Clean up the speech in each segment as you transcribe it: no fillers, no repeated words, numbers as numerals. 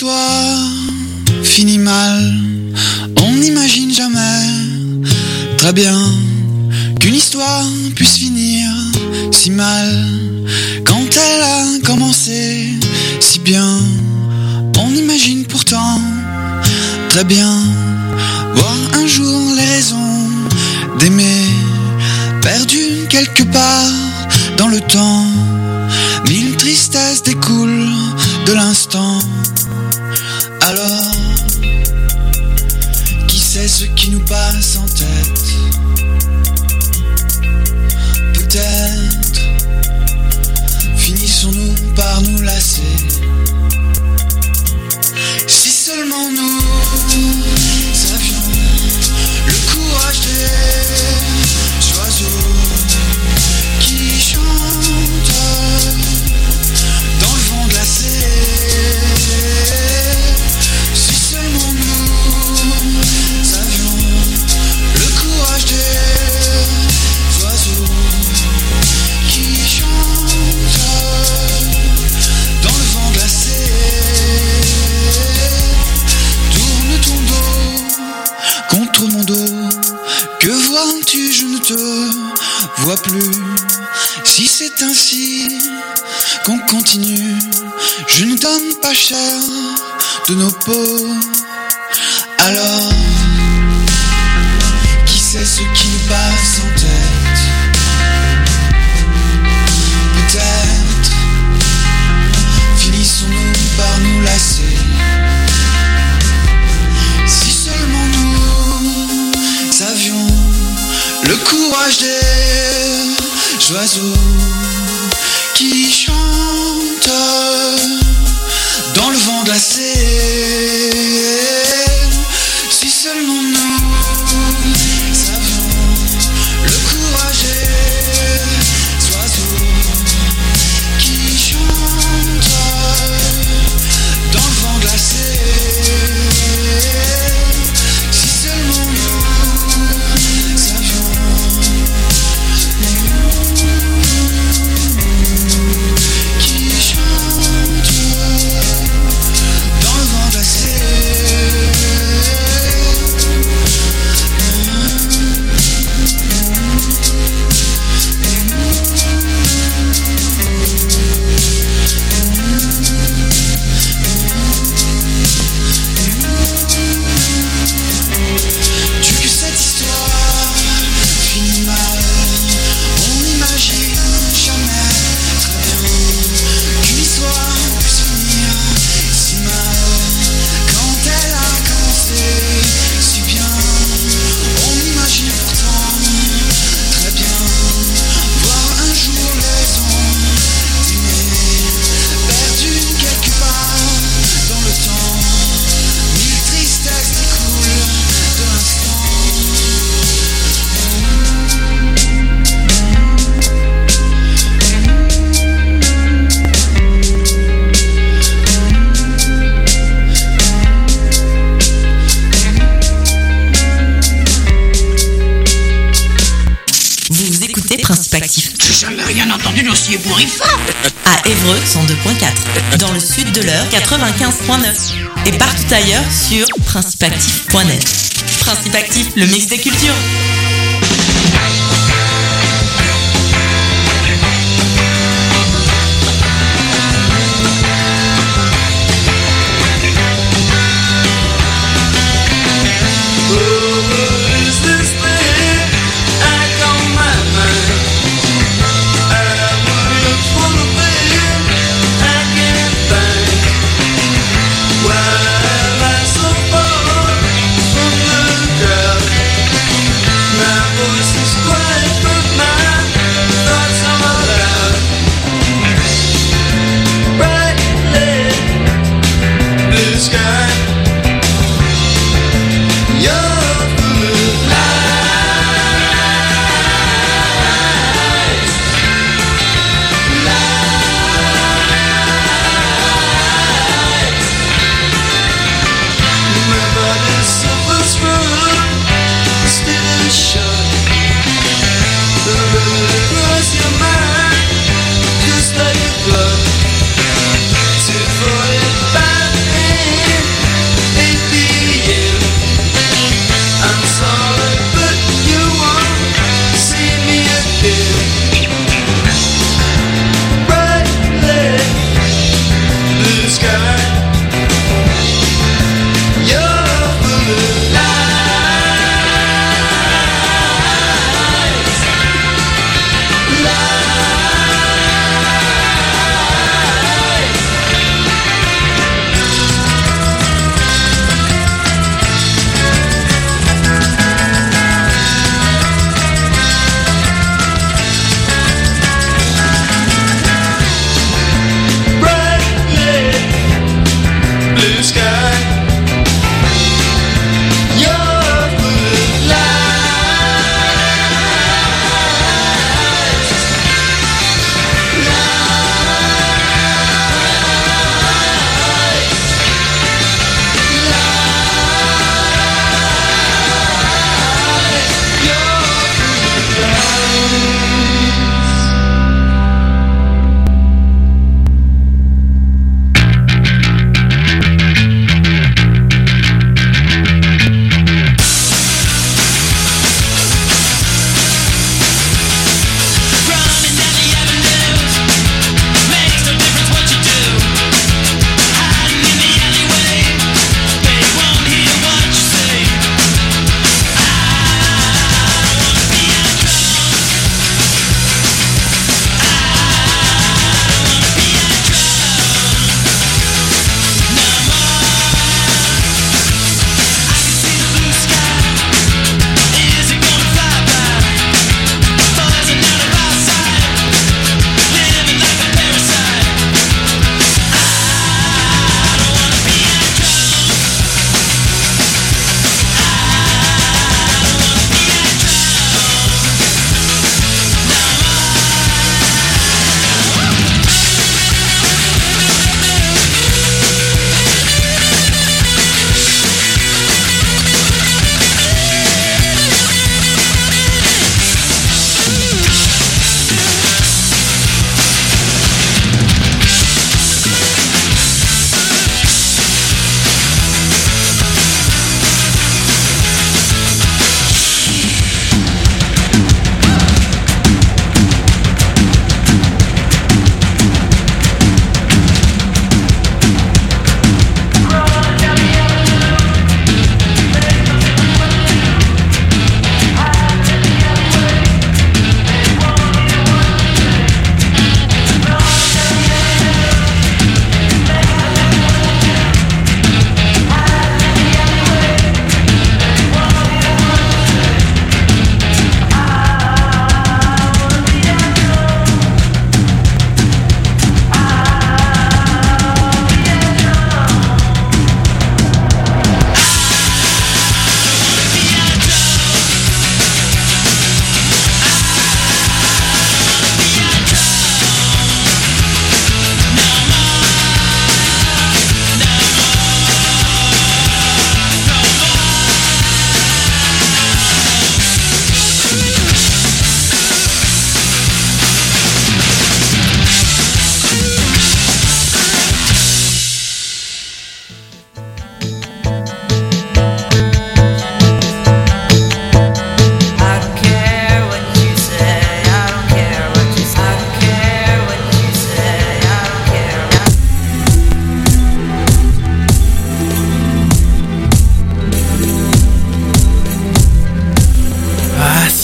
histoire finit mal, on n'imagine jamais très bien qu'une histoire puisse finir si mal. Quand elle a commencé si bien, on imagine pourtant très bien voir un jour les raisons d'aimer perdues quelque part dans le temps. Mille tristesses découlent de l'instant. Alors, qui sait ce qui nous passe en tête? Peut-être finissons-nous par nous lasser. Si seulement nous avions le courage des oiseaux qui chantent dans le vent glacé. Si seulement nous avions le courage des oiseaux qui chantent dans le vent glacé. Tourne ton dos contre mon dos. Que vois-tu, je ne te vois plus. Si c'est ainsi qu'on continue, je ne donne pas cher de nos peaux. Alors, qui sait ce qui nous passe en tête? Peut-être finissons-nous par nous lasser. Si seulement nous avions le courage des oiseaux qui chantent dans le vent glacé. Si seulement nous avions le courage des oiseaux qui chantent dans le vent glacé. Si seulement nous avions qui chantent dans le vent glacé. Tu que cette histoire finit mal, on n'imagine jamais très bien qu'une histoire puisse finir si mal. Quand elle a commencé si bien, on imagine pourtant très bien voir un jour les ondes d'aimer perdues quelque part dans le temps. Mille tristesses découlent de l'instant. Vous écoutez Principe Actif J'ai jamais rien entendu d'aussi ébouriffant. à Évreux 102.4, dans le sud de l'Eure 95.9 et partout ailleurs sur principeactif.net. Principe Actif, le mix des cultures. Well, I so far from the crowd.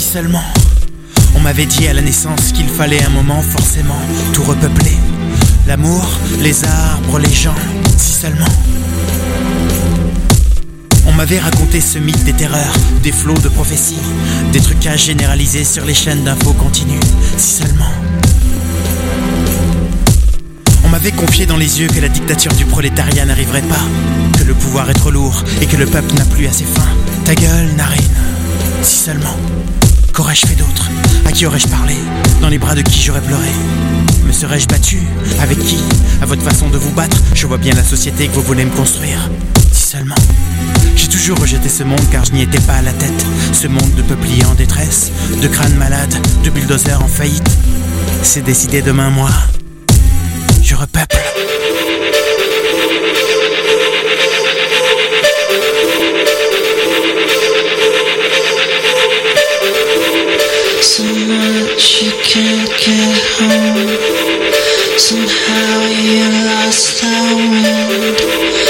seulement on m'avait dit à la naissance qu'il fallait un moment forcément tout repeupler. L'amour, les arbres, les gens, si seulement. On m'avait raconté ce mythe des terreurs, des flots de prophéties, des trucages généralisés sur les chaînes d'infos continues, si seulement. On m'avait confié dans les yeux que la dictature du prolétariat n'arriverait pas, que le pouvoir est trop lourd et que le peuple n'a plus assez faim. Ta gueule, narine, si seulement. Qu'aurais-je fait d'autre? À qui aurais-je parlé? Dans les bras de qui j'aurais pleuré? Me serais-je battu? Avec qui? À votre façon de vous battre, je vois bien la société que vous voulez me construire. Si seulement. J'ai toujours rejeté ce monde car je n'y étais pas à la tête. Ce monde de peupliers en détresse, de crânes malades, de bulldozers en faillite. C'est décidé demain, moi, je repeuple. So much you can't get home. Somehow you lost the wind.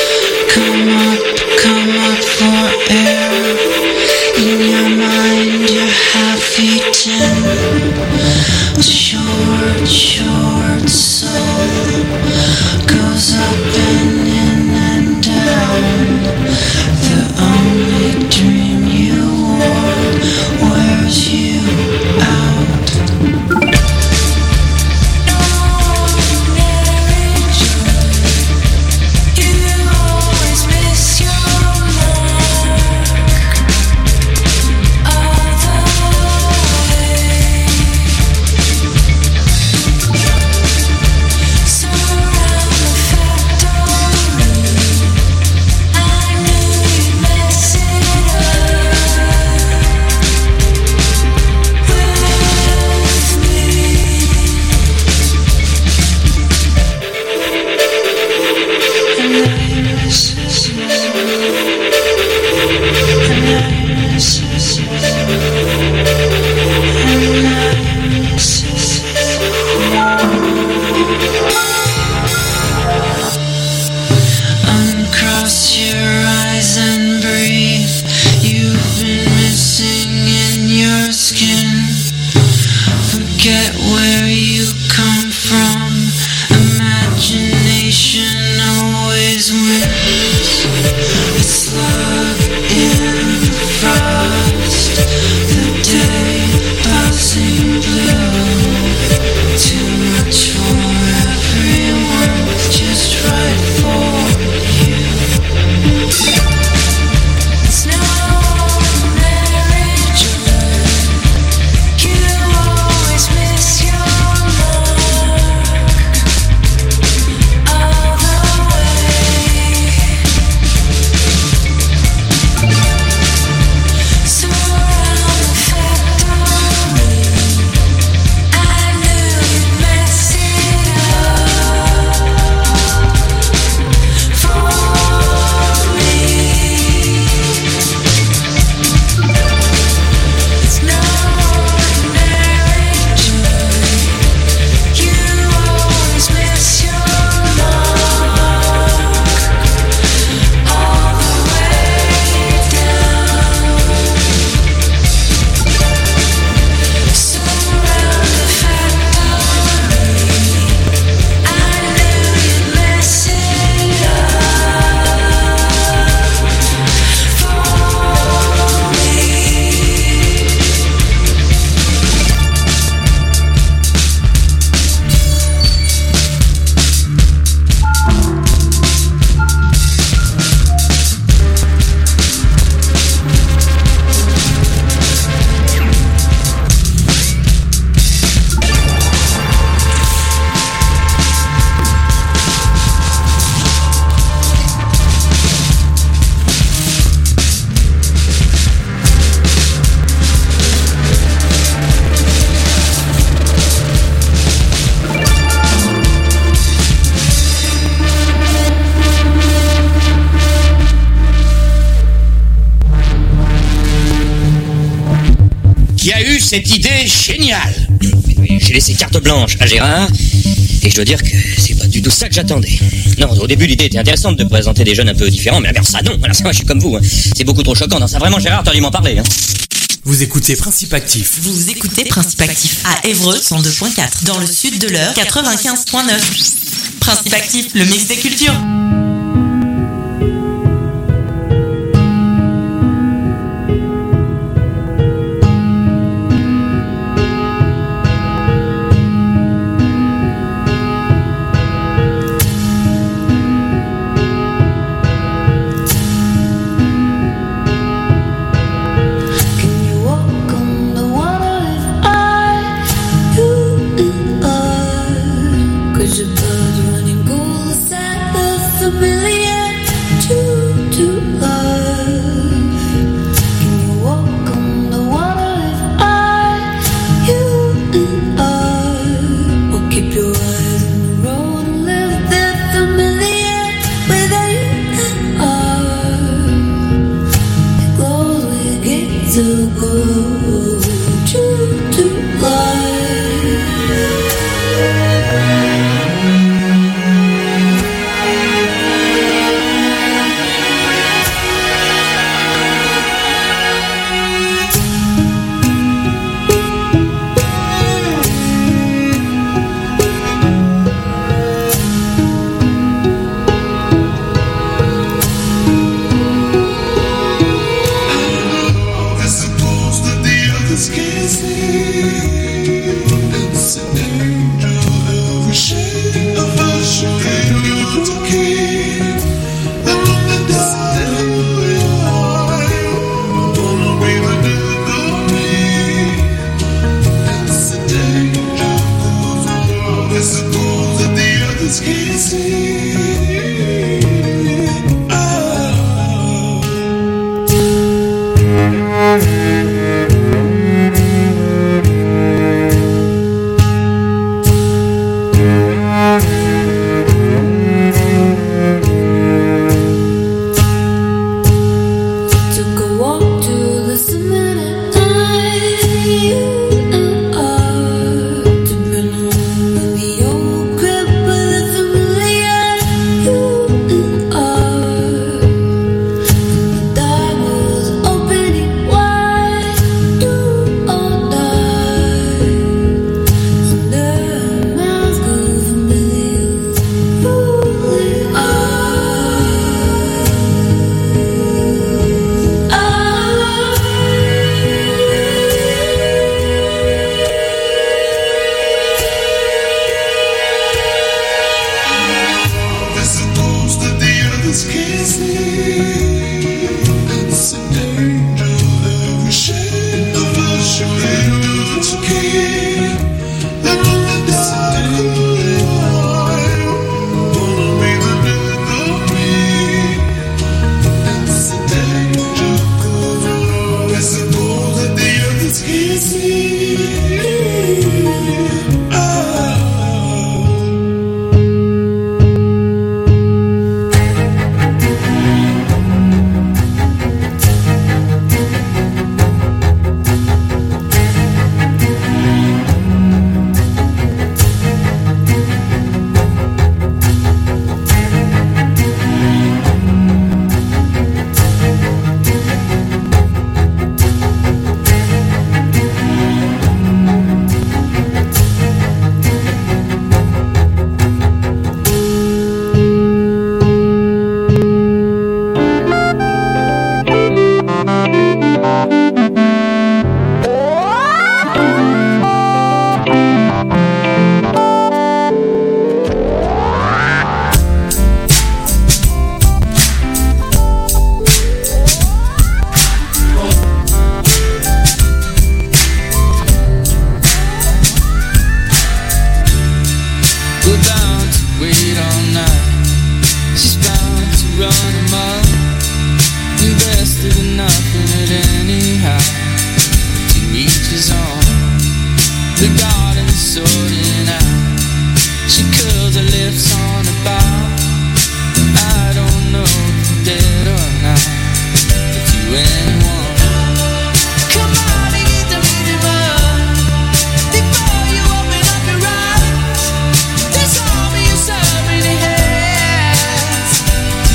Come up for air. In your mind you're half-eaten. A short soul goes up and in and down. The only dream you wore wears you out. cette idée géniale. J'ai laissé carte blanche à Gérard, et je dois dire que c'est pas du tout ça que j'attendais. Non, au début, l'idée était intéressante de présenter des jeunes un peu différents, mais alors ça, non, alors ça, moi, je suis comme vous, hein. C'est beaucoup trop choquant. Non, ça, vraiment, Gérard, t'as dû m'en parler, hein. Vous écoutez Principe Actif. Vous écoutez Principe Actif à Évreux 102.4, dans le sud de l'Eure 95.9. Principe Actif, le mix des cultures.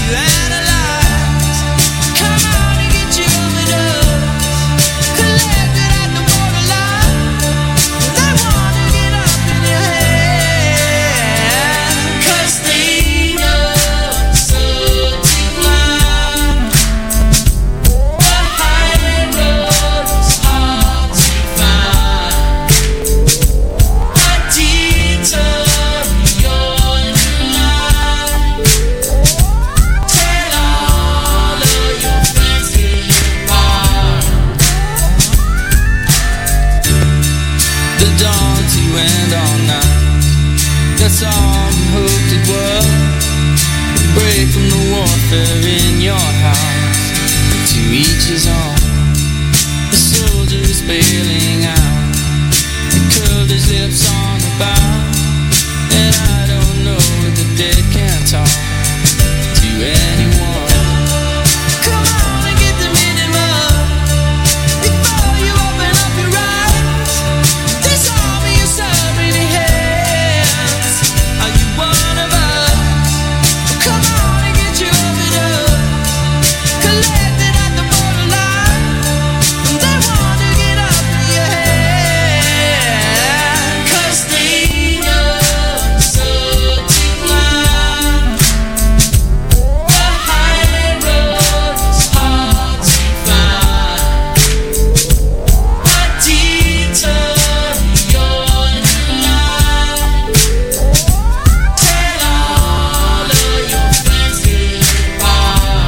Collect That's all we hoped it was. Break from the warfare in your house. To each his own. The soldier is bailing out. He curled his lips on the bow. And I don't know if the dead can talk to anyone. Come on and get the minimum before you open up your eyes. This army is so many hands. Are you one of us? Come on and get your open up. Collected at the borderline. And they want to get up in your head. 'Cause they know so to climb. The high road is hard to find. A detour you're in line. Tell all of your friends goodbye.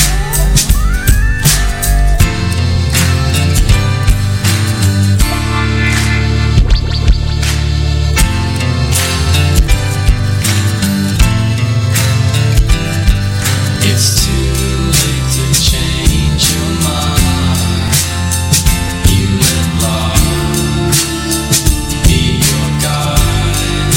It's too late to change your mind. You let love be your guide.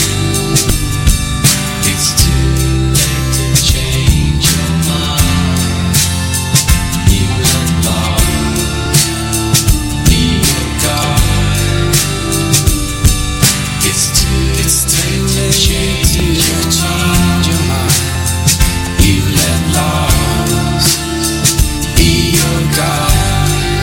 It's too late to change your mind. You let love be your guide. It's too late to change your mind. You let love be your guide.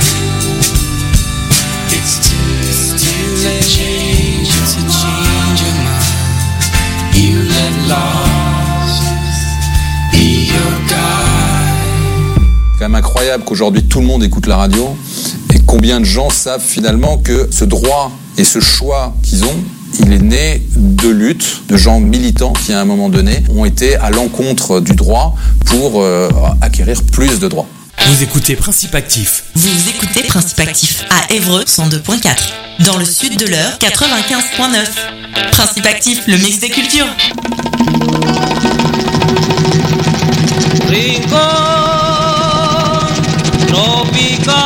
It's too late to change your mind. You let love be your guide. C'est quand même incroyable qu'aujourd'hui tout le monde écoute la radio et combien de gens savent finalement que ce droit et ce choix qu'ils ont, il est né de luttes, de gens militants qui à un moment donné ont été à l'encontre du droit pour acquérir plus de droits. Vous écoutez Principe Actif. Vous écoutez Principe Actif à Évreux 102.4. Dans le sud de l'Eure 95.9. Principe Actif, le mix des cultures. Rincón tropical,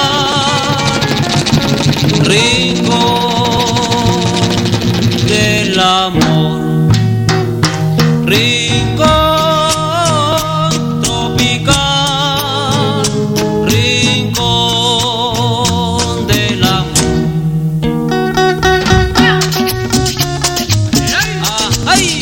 rincón del amor, rincón tropical, rincón del amor. ¡Ay!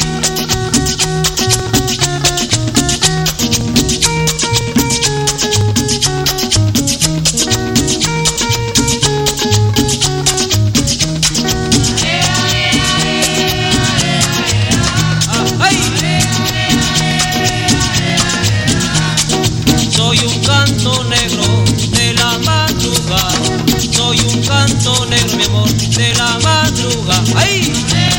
Soy un canto negro de la madrugada. Soy un canto negro, mi amor, de la madrugada. ¡Ay!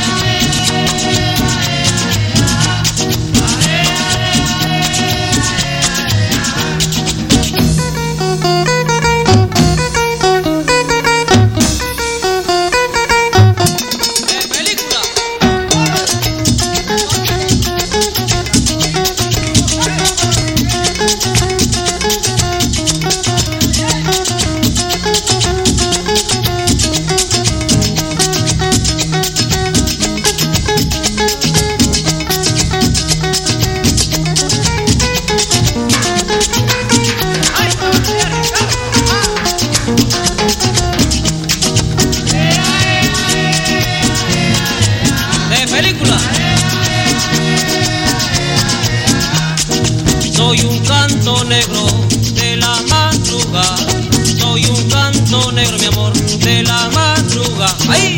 ¡De película! De película. Soy un canto negro de la madrugada. Soy un canto negro, mi amor, de la madrugada. ¡Ay!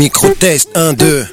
Micro-test, 1, 2.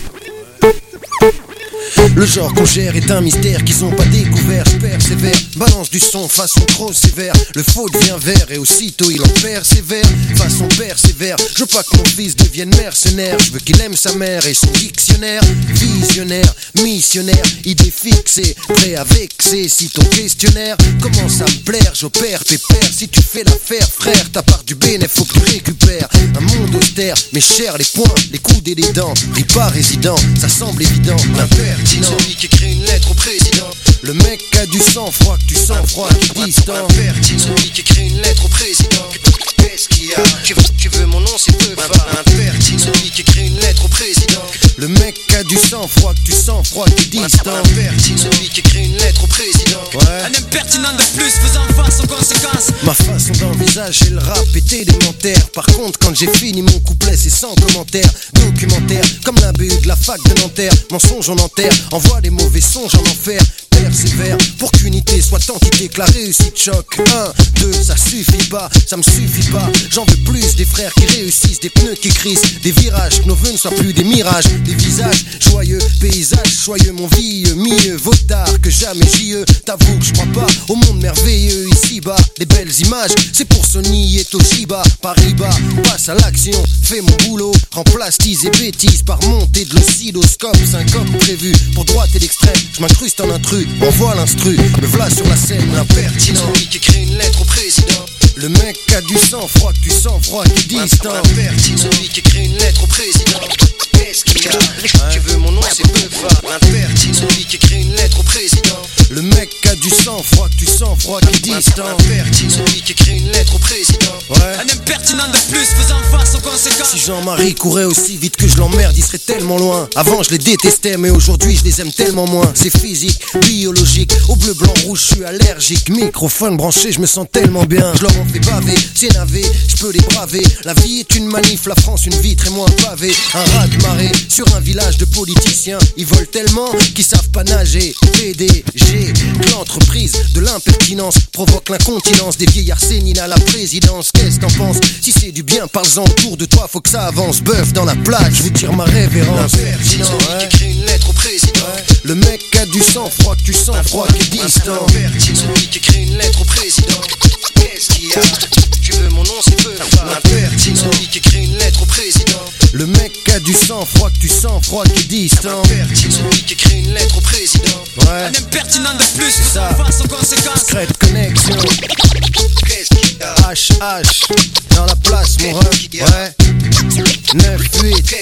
Le genre qu'on gère est un mystère qu'ils ont pas découvert. Je persévère, balance du son façon trop sévère. Le faux devient vert et aussitôt il en persévère. Façon persévère, je veux pas que mon fils devienne mercenaire. Je veux qu'il aime sa mère et son dictionnaire. Visionnaire, missionnaire, idée fixée, prêt à vexer. Si ton questionnaire commence à me plaire, j'opère pépère. Si tu fais l'affaire frère, ta part du bénéf faut que tu récupères. Un monde austère, mais cher les poings, les coudes et les dents. Ris pas résident, ça semble évident. L'impertinent, celui qui écrit une lettre au président. Le mec a du sang-froid, que tu sens froid, qui est distant. L'impertinent, celui qui écrit une lettre au président. Qu'est-ce qu'il y a? Tu veux mon nom, c'est peu fort. L'impertinent, celui qui écrit une lettre au président. Le mec a du sang-froid, que tu sens froid, qui est distant. L'impertinent, celui qui écrit une lettre au président. Ouais. Un impertinent de plus, faisant face aux conséquences. Ma façon d'envisager le rap est élémentaire. Par contre, quand j'ai fini mon couplet, c'est sans commentaire. Documentaire, comme la BU de la fac de Nanterre. Mensonge en enterre, envoie des mauvais songes en enfer. Persévère, pour qu'unité soit entité, que la réussite choque. 1, 2, ça suffit pas, ça me suffit pas. J'en veux plus des frères qui réussissent, des pneus qui crissent, des virages, que nos vœux ne soient plus des mirages. Des visages joyeux, paysages joyeux, mon vieux, mieux vaut tard que jamais j'y t'avoue que je crois pas au monde merveilleux ici-bas. Les belles images, c'est pour Sony et Toshiba. Paris-Bas, passe à l'action, fais mon boulot. Remplace tease et bêtises par montée de l'oscilloscope. Syncope prévu pour droite et l'extrême. Je m'incruste en intrus, envoie l'instru. Me v'là sur la scène, l'impertinent, celui qui écrit une lettre au président. Le mec a du sang-froid, que tu sens froid, qui est distant. L'impertinent, celui qui écrit une lettre au président. Qu'est-ce qu'il y a? Tu veux mon nom, c'est peu fort. L'impertinent, celui qui écrit une lettre au président. Le mec a du sang-froid, que tu sens froid, qui est distant. L'impertinent, celui qui écrit une lettre au président. Ouais. Un impertinent de plus, faisant face aux conséquences. Si Jean-Marie courait aussi vite que je l'emmerde, il serait tellement loin. Avant je les détestais, mais aujourd'hui je les aime tellement moins. C'est physique, biologique, au bleu, blanc, rouge, je suis allergique. Microphone branché, je me sens tellement bien. Je leur en fais baver, c'est navé, je peux les braver. La vie est une manif, la France une vitre et moi un pavé. Un raz de marée sur un village de politiciens. Ils volent tellement qu'ils savent pas nager. PDG, que l'entreprise de l'impertinence provoque l'incontinence des vieillards séniles à la présidence. Qu'est-ce t'en penses? Si c'est du bien, parle-en autour de toi, faut que ça avance. Bœuf dans la plaque, je vous tire ma révérence. L'impertinent, celui qui écrit une lettre au président. Le mec a du sang-froid, que tu sens froid, qui est distant. L'impertinent, celui qui écrit une lettre au président. Qu'est-ce qu'il y a? Tu veux mon nom, c'est peu fort. L'impertinent, celui qui écrit une lettre au président. Le mec a du sang-froid, que tu sens froid, qui est distant. L'impertinent, celui qui écrit une lettre au président. Ouais. Un impertinent de plus, ça face aux conséquences. Secret connexion. Qu'est-ce qu'il y a? HH dans la place, mon ref. Ouais. 9-8.